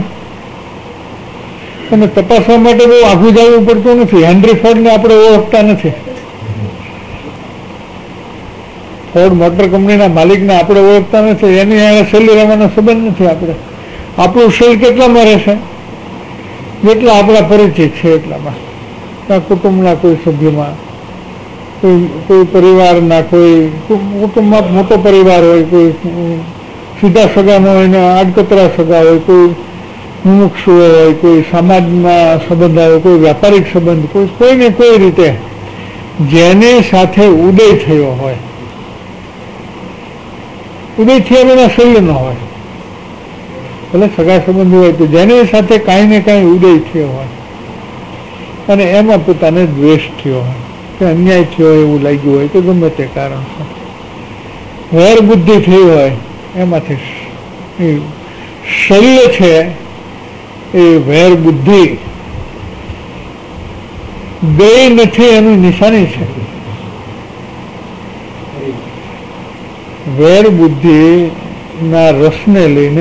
અને તપાસવા માટે બહુ આઘું જવું પડતું નથી. હેનરી ફોર્ડને આપણે ઓળખતા નથી. ફોર્ડ મોટર કંપનીના માલિકને આપણે ઓળખતા નથી. એની એને શૈલી રહેવાનો સંબંધ નથી. આપણે આપણું શૈલ કેટલામાં રહેશે? જેટલા આપણા પરિચિત છે એટલામાં. ત્યાં કુટુંબના કોઈ સભ્યમાં, કોઈ કોઈ પરિવારના, કોઈ કુટુંબમાં મોટો પરિવાર હોય, કોઈ સીધા સગાનો હોય ને આડકતરા સગા હોય, કોઈ મુમુક્ષુ હોય, કોઈ સમાજમાં સંબંધ આવે, કોઈ વ્યાપારિક સંબંધ, કોઈ કોઈને કોઈ રીતે જેની સાથે ઉદય થયો હોય, ઉદય થયા વિના શૈલ્ય ન હોય. ભલે સગા સંબંધ હોય તો જેની સાથે કાંઈ ને કાંઈ ઉદય થયો હોય અને એમાં પોતાને દ્વેષ થયો હોય કે અન્યાય થયો એવું લાગ્યું હોય કે ગમે તે કારણ છે, વેર બુદ્ધિ થઈ હોય, એમાંથી શૈલ્ય છે એ વેર બુદ્ધિ બે નથી એની નિશાની છે. વેર બુદ્ધિ ના રસને લઈને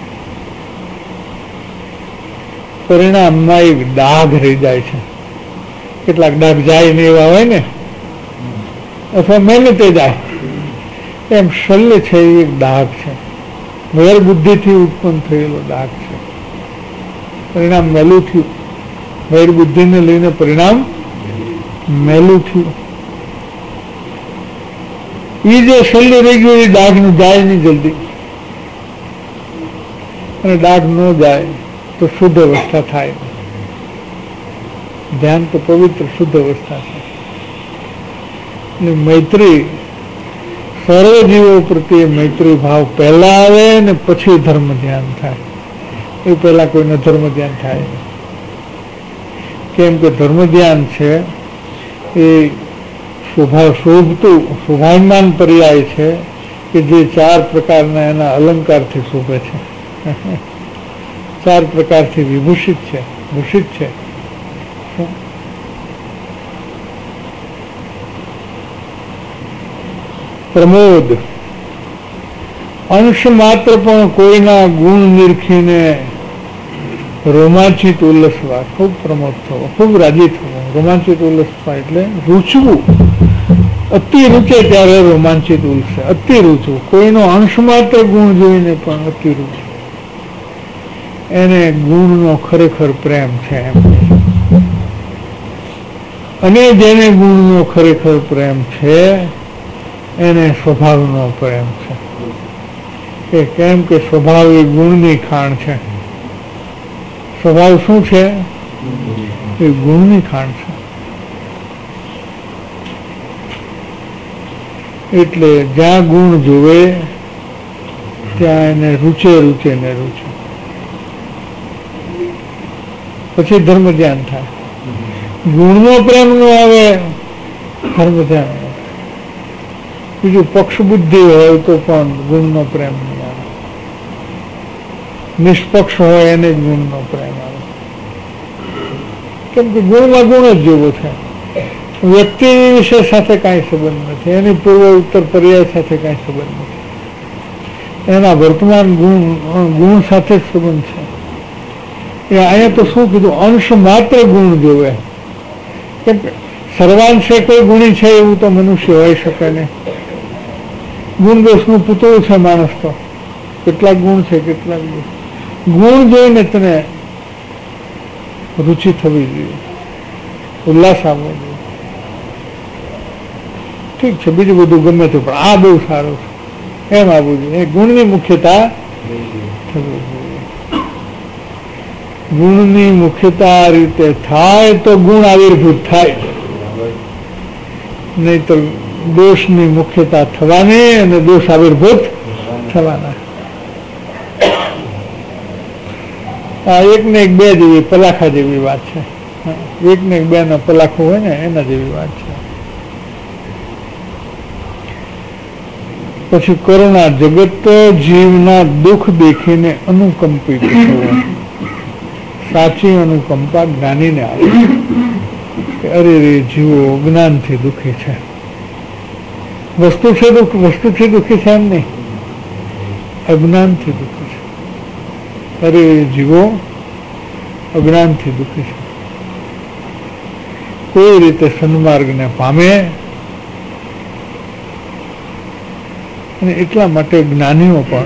પરિણામમાં એક ડાઘ રહી જાય છે. કેટલાક ડાઘ જાય ને એવા હોય ને, અથવા મહેનતે જાય. એમ શલ્ય છે એ એક ડાઘ છે, વેર બુદ્ધિથી ઉત્પન્ન થયેલો ડાઘ છે. પરિણામ મેલું થયું, વેર બુદ્ધિને લઈને પરિણામ મેલું થયું. એ જે શલ્ય રહી ગયું એ ડાઘ નું જાય નહીં જલ્દી, અને ડાઘ ન જાય તો શુદ્ધ અવસ્થા થાય. ધ્યાન તો પવિત્ર શુદ્ધ અવસ્થા છે. અને મૈત્રી સર્વ જીવો પ્રત્યે મૈત્રી ભાવ પહેલા આવે ને પછી ધર્મ ધ્યાન થાય. એ પહેલા કોઈને ધર્મ ધ્યાન થાય. કેમ કે ધર્મ ધ્યાન છે એ શોભા શોભતું શોભાયમાન પર્યાય છે કે જે ચાર પ્રકારના એના અલંકારથી શોભે છે, ચાર પ્રકારથી વિભૂષિત છે, ભૂષિત છે. પ્રમોદ, અંશ માત્ર પણ કોઈના ગુણ નિરખીને રોમાંચિત ઉલ્લસવા, ખૂબ પ્રમોદ થવો, ખૂબ રાજી થવો. રોમાંચિત ઉલ્લસવા એટલે રૂચવું, અતિ રૂચે ત્યારે રોમાંચિત ઉલ્લસે, અતિ રૂચવું. કોઈનો અંશ માત્ર ગુણ જોઈને પણ અતિ રૂચવું, એને ગુણનો ખરેખર પ્રેમ છે એમ. અને જેને ગુણનો ખરેખર પ્રેમ છે એને સ્વભાવનો પ્રેમ છે. કે કેમ કે સ્વભાવ એ ગુણની ખાણ છે. સ્વભાવ શું છે? એ ગુણની ખાણ છે. એટલે જ્યાં ગુણ જોવે ત્યાં એને રૂચે રૂચે ને રૂચે. પછી ધર્મ ધ્યાન થાય. ગુણનો પ્રેમ નો આવે, ધર્મ ધ્યાન. બીજું પક્ષ બુદ્ધિ હોય તો પણ ગુણનો પ્રેમ નહીં આવે. નિષ્પક્ષ હોય એને જ ગુણનો પ્રેમ આવે. કેમ કે ગુણમાં ગુણ જ જેવો છે. વ્યક્તિ વિશે સાથે કાંઈ સંબંધ નથી, એની પૂર્વ ઉત્તર પર્યાય સાથે કાંઈ સંબંધ નથી, એના વર્તમાન ગુણ ગુણ સાથે જ સંબંધ છે. એ અહીંયા તો શું કીધું? અંશ માત્ર ગુણ જોવે. કેમ કે સર્વાંશે કોઈ ગુણી છે એવું તો મનુષ્ય હોઈ શકે નહીં. ગુણ દોષનું પૂતળું છે માણસ તો. કેટલાક ગુણ છે, કેટલાક દોષ. ગુણ જોઈને તને રુચિ થવી જોઈએ, ઉલ્લાસ આવવો જોઈએ. ઠીક છે, બીજું બધું ગમે તે, પણ આ બહુ સારું છે એમ આવવું જોઈએ. એ ગુણની મુખ્યતા થવી જોઈએ. ગુણની મુખ્યતા આ રીતે થાય તો ગુણ આવિર્ભૂત થાય, નહીં તો દોષની મુખ્યતા થવાની અને દોષ આવિર્ભૂત થવાના. આ એક ને એક બે જેવી પલાખા જેવી વાત છે. એક ને એક બે નો પલાખો હોય ને એના જેવી વાત છે. પછી કરુણા, જગત જીવના દુઃખ દેખીને અનુકંપિત થવું. સાચી અનુકંપા જ્ઞાનીને આવે કે અરે રે જીવો જ્ઞાનથી દુઃખી છે. વસ્તુ છે દુઃખ, વસ્તુથી દુઃખી છે એમ નહીં, અજ્ઞાનથી દુઃખી છે. અરે જીવો અજ્ઞાનથી દુઃખી છે. કોઈ રીતે સન્માર્ગને પામે, અને એટલા માટે જ્ઞાનીઓ પણ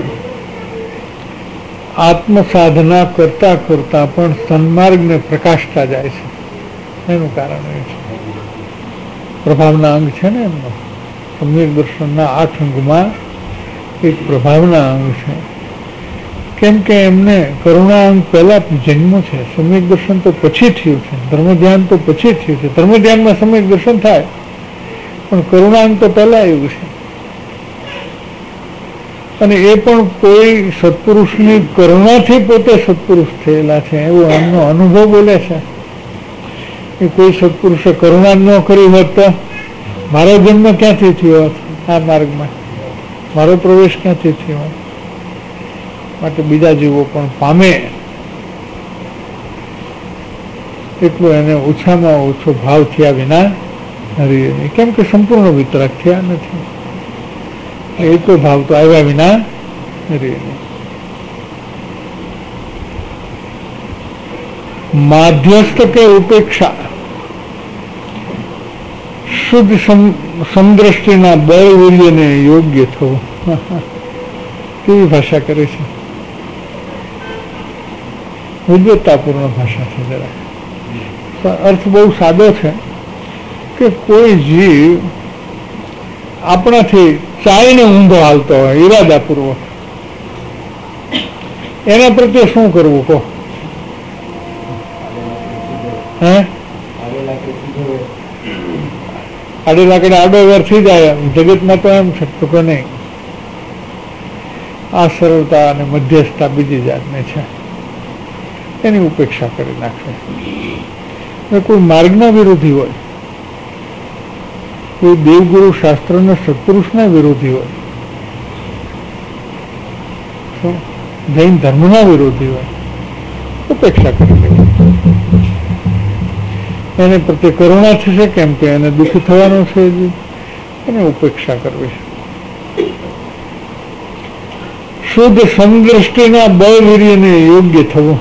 આત્મ સાધના કરતા કરતા પણ સન્માર્ગને પ્રકાશતા જાય છે. એનું કારણ એ છે પ્રભાવના અંગ છે ને એમનો. સમ્યક દર્શનના આઠ અંગમાં એક પ્રભાવના અંગ છે. કેમ કે એમને કરુણા અંગ પહેલા જન્મ છે, સમ્યક દર્શન તો પછી થયું છે, ધર્મ ધ્યાન તો પછી થયું છે. ધર્મ ધ્યાનમાં સમ્યક દર્શન થાય, પણ કરુણા અંગ તો પહેલા આવ્યું છે. અને એ પણ કોઈ સત્પુરુષની કરુણાથી પોતે સત્પુરુષ થયેલા છે એવો એમનો અનુભવ બોલે છે. એ કોઈ સત્પુરુષે કરુણા ન કરી હોત તો મારો જન્મ ક્યાંથી થયો હોત? આ માર્ગમાં મારો પ્રવેશ ક્યાંથી થયો હોત? માટે બીજા જીવો પણ પામે એટલો એને ઓછામાં ઓછો ભાવ થયા વિના રહે નહીં. કેમ કે સંપૂર્ણ વિતરાગ થયા નથી, એ તો ભાવ તો આવ્યા વિના રહે નહીં. માધ્યસ્થ કે ઉપેક્ષા, શુદ્ધ સમદ્રષ્ટિના બળવીર્યને યોગ્ય થવું. કેવી ભાષા કરે છે, વિદ્વત્તાપૂર્ણ ભાષા છે. જરા અર્થ બહુ સાદો છે કે કોઈ જીવ આપણાથી ચાઈને ઊંધો હાલતો હોય ઈરાદાપૂર્વક, એના પ્રત્યે શું કરવું કહો? હે આડે લાકડે આડો વેર થઈ જાય. જગતમાં તો એમ છે કે નહીં, આ સરળતા અને મધ્યસ્થતા બીજી જાતની છે, એની ઉપેક્ષા કરી નાખે. કોઈ માર્ગના વિરોધી હોય એ દેવગુરુ શાસ્ત્રના સત્પુરુષના વિરોધી હોય, જૈન ધર્મના વિરોધી હોય, ઉપેક્ષા કરી લેવી. એને પ્રત્યે કરુણા થશે કેમ કે એને દુઃખ થવાનું છે, એને ઉપેક્ષા કરવી. શુદ્ધ સમદ્રષ્ટિના બળવીર્યને યોગ્ય થવું,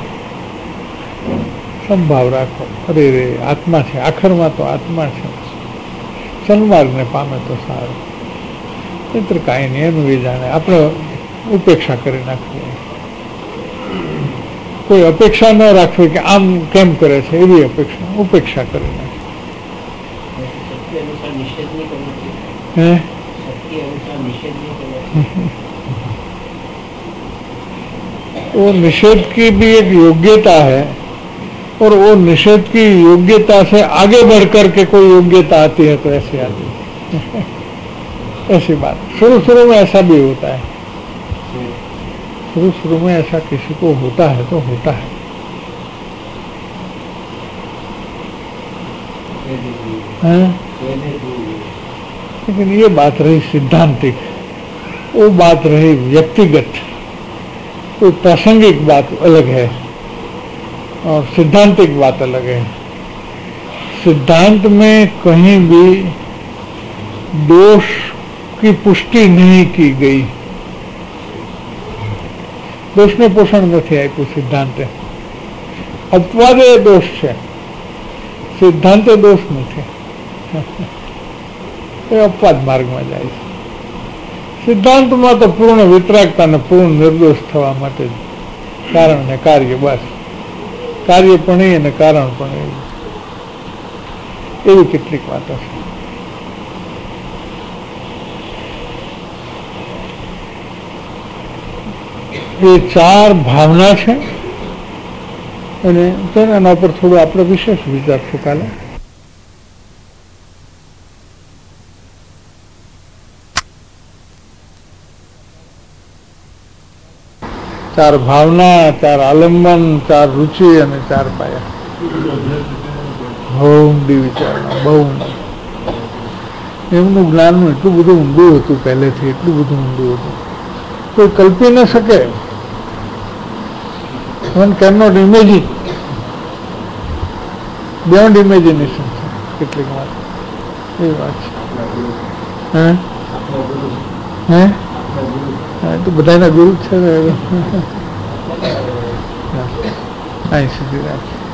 સંભાવ રાખો. અરે રે આત્મા છે, આખરમાં તો આત્મા છે, સન્માર્ગને પામે તો સારું, મિત્ર કાંઈ નહીં, એનું એ જાણે. આપણે ઉપેક્ષા કરી નાખવી, કોઈ અપેક્ષા ન રાખવી કે આમ કેમ કરે છે, એવી અપેક્ષા ઉપેક્ષા કરી નાખવી. હે वो निषेध की भी एक योग्यता है, और वो निषेध की योग्यता से आगे बढ़ कर के कोई योग्यता आती है तो ऐसी आती है. ऐसी बात शुरू शुरू में ऐसा भी होता है, शुरू शुरू में ऐसा किसी को होता है तो होता है. है? लेकिन ये बात रही सिद्धांतिक, वो बात रही व्यक्तिगत. तो प्रासंगिक बात अलग है और सिद्धांतिक बात अलग है. सिद्धांत में कहीं भी दोष की पुष्टि नहीं की गई, दोष ने पोषण नहीं आप्યું सिद्धांते. अपवाद ए दोष है, सिद्धांते दोष नहीं. अपवाद मार्ग में जाए છે. સિદ્ધાંતમાં તો પૂર્ણ વિતરાગતા ને પૂર્ણ નિર્દોષ થવા માટે કારણ ને કાર્ય, બસ કાર્ય પણ એ અને કારણ પણ એ, એવી કેટલીક વાતો છે. એ ચાર ભાવના છે અને એના ઉપર થોડું આપણે વિશેષ વિચારશું કાલે. ચાર ભાવના, ચાર આલંબન, ચાર રુચિ અને ચાર પાયા. બહુ ઊંડી વિચારણા, બહુ ઊંડી. એમનું જ્ઞાન એટલું બધું ઊંડું હતું, પહેલેથી એટલું બધું ઊંડું હતું, કોઈ કલ્પી ન શકે. One can not imagine, beyond imagination છે કેટલીક વાત. એ વાત છે. હે હે તો બધાના ગુરુ જ છે ને. અહીં સુધી રાખીએ.